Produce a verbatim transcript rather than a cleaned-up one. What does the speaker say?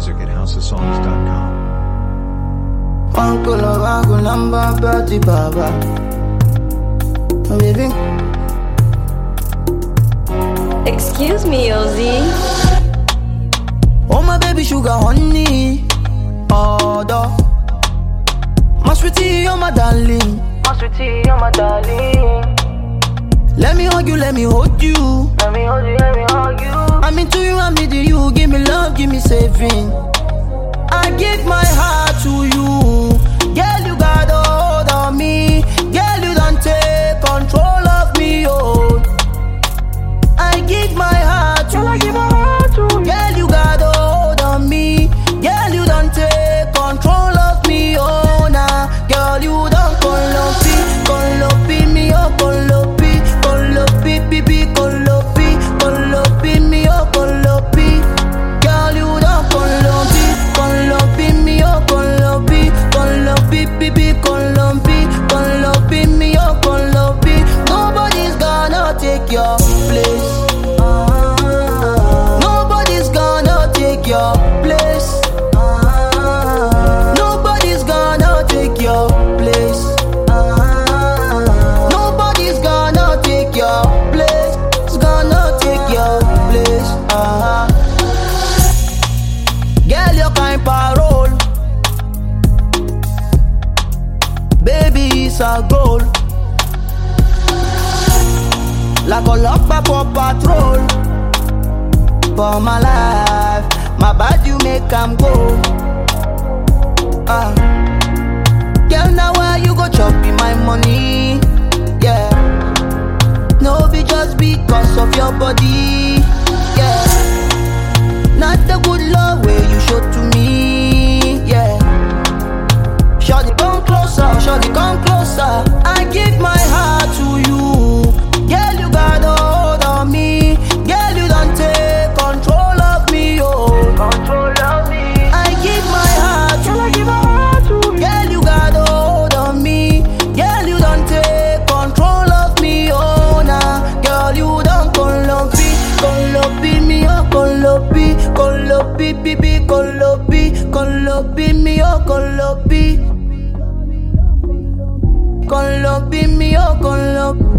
music at house of songs dot com. Uncle of uncle number thirty baba. Oh, baby. Excuse me, Ozzy. Oh my baby sugar honey. Oh da. My sweetie, you're my darling. My sweetie, you're my darling. Let me hug you, let me hold you. Let me hold you, let me hug you. I'm into you, I'm into you. Give me love, give me saving. I give my heart to you. Girl, you got a hold on me. Girl, you don't take control of me, oh. I give my heart to you. Girl, you got a hold on me. Girl, you don't take control of me, oh, nah. Girl, you don't call up me. Call up me, oh, call up me. Call up me, baby, call up me. Call up me, oh, call up me. Girl, you don't call up me. Call up me, oh, call up me. Call up me, baby, call up me. Call up me, oh, call up me. Nobody's gonna take your place. Nobody's gonna take your place. Nobody's gonna take your place. Nobody's gonna take your place. It's gonna take your place. Uh-huh. Girl, you kind parole. Baby, it's a goal. Like a lock up for patrol. For my life, my bad you make am go. Ah, girl, now where you go chopping my money? Yeah, no be just because of your body. Yeah, not the good love way you showed to me. Yeah, shawty come closer, shawty come closer. I give my heart to you. Girl, you got a hold on me. Girl, you don't take control of me, oh. Control of me. I give my heart to you. Girl, you got a hold on me. Girl, you don't take control of me, oh, nah. Girl, you don't call up me. Call up me, oh, call up me. Call up me, baby, call up me. Call up me, oh, call up me. Call up me, oh, call up